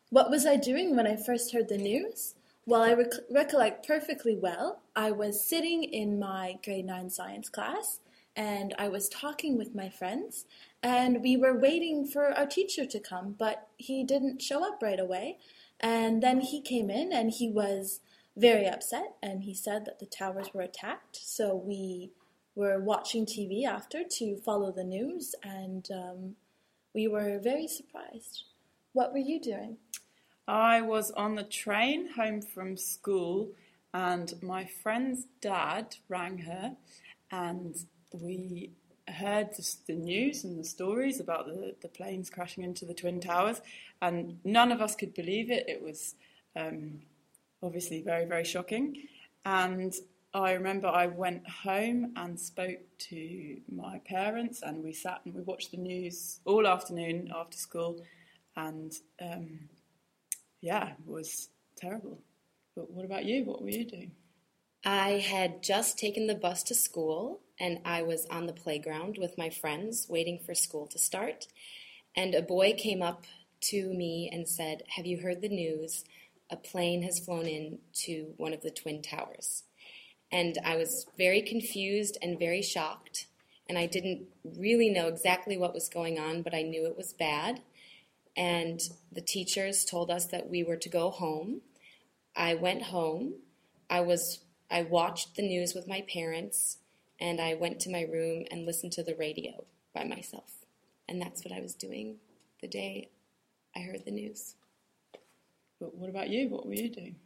What was I doing when I first heard the news? Well, I recollect perfectly well. I was sitting in my grade 9 science class and I was talking with my friends, and we were waiting for our teacher to come, but he didn't show up right away. And then he came in and he was very upset, and he said that the towers were attacked. So we were watching TV after to follow the news, and we were very surprised. What were you doing? I was on the train home from school, and my friend's dad rang her, and we heard the news and the stories about the planes crashing into the Twin Towers, and none of us could believe it. It was obviously very, very shocking. And I remember I went home and spoke to my parents, and we sat and we watched the news all afternoon after school, and yeah, it was terrible. But what about you? What were you doing? I had just taken the bus to school, and I was on the playground with my friends waiting for school to start. And a boy came up to me and said, "Have you heard the news? A plane has flown into one of the Twin Towers." And I was very confused and very shocked. And I didn't really know exactly what was going on, but I knew it was bad. And the teachers told us that we were to go home. I went home. I watched the news with my parents, and I went to my room and listened to the radio by myself. And that's what I was doing the day I heard the news. But what about you? What were you doing?